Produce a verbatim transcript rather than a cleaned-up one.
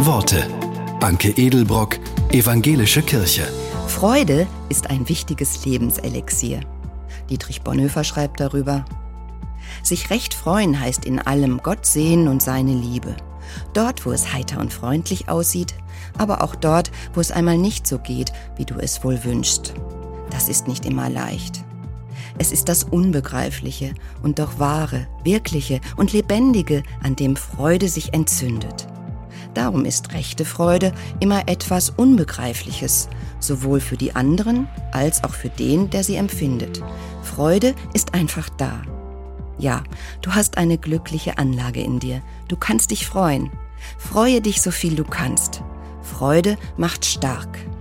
Worte. Anke Edelbrock, Evangelische Kirche. Freude ist ein wichtiges Lebenselixier. Dietrich Bonhoeffer schreibt darüber: Sich recht freuen heißt in allem Gott sehen und seine Liebe. Dort, wo es heiter und freundlich aussieht, aber auch dort, wo es einmal nicht so geht, wie du es wohl wünschst. Das ist nicht immer leicht. Es ist das Unbegreifliche und doch Wahre, Wirkliche und Lebendige, an dem Freude sich entzündet. Darum ist rechte Freude immer etwas Unbegreifliches, sowohl für die anderen als auch für den, der sie empfindet. Freude ist einfach da. Ja, du hast eine glückliche Anlage in dir. Du kannst dich freuen. Freue dich so viel du kannst. Freude macht stark.